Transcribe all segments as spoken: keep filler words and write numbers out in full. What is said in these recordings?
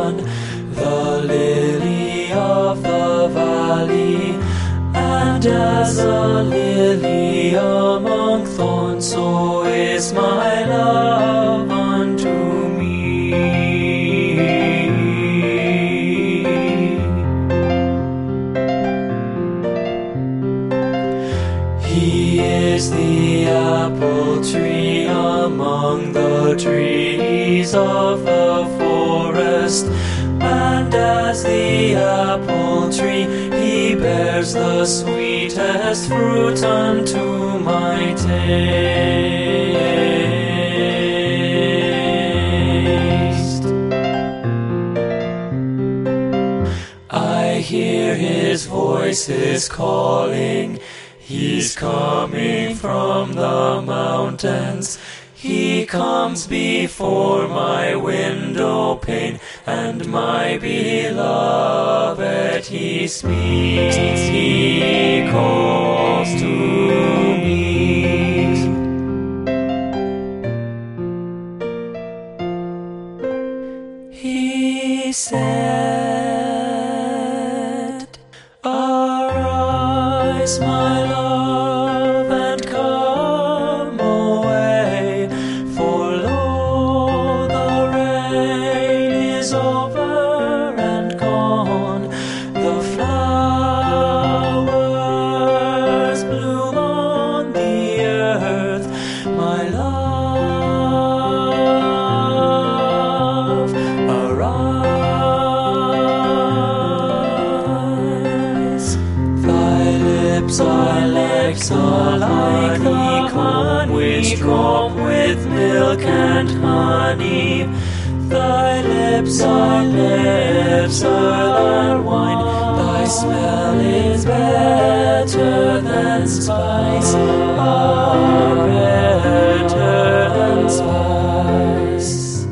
Sharon, the lily of the valley. And as a lily among thorns, so is my love unto me. He is the apple tree among the trees of the forest, and as the apple tree he bears the sweetest fruit unto my taste. I hear his voice is calling. He's coming from the mountains. He comes before my window pane, and my beloved he speaks. He calls to me. He said, "Arise, my love, and come away, for lo, the rain is over and gone. The flowers bloom on the earth, my love, arise." Thy lips are lips are like the honeycomb with milk and honey. Thy lips are lips are wine. Thy smell is better than spice, ah, better than spice.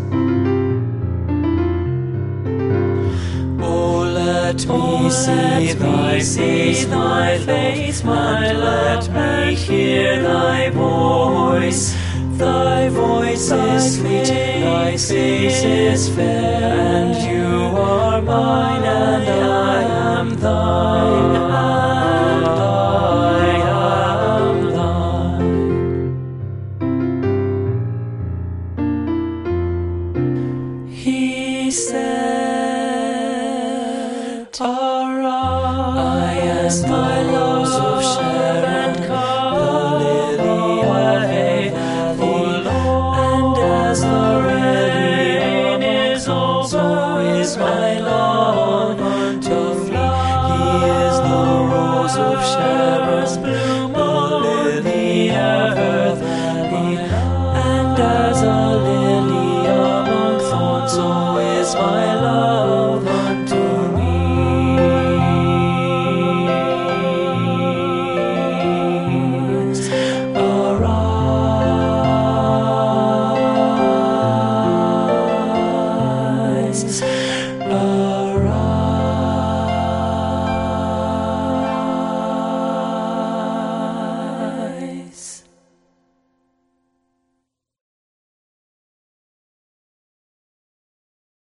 Oh, let me see thy face, thy face, my let me hear thy voice. Thy voice is sweet, thy face is fair, and you are mine, and I am thine, and I am thine. He said, "Arise, I am my rose of Sharon, the lily of the valley, and as the rain is over, so is my love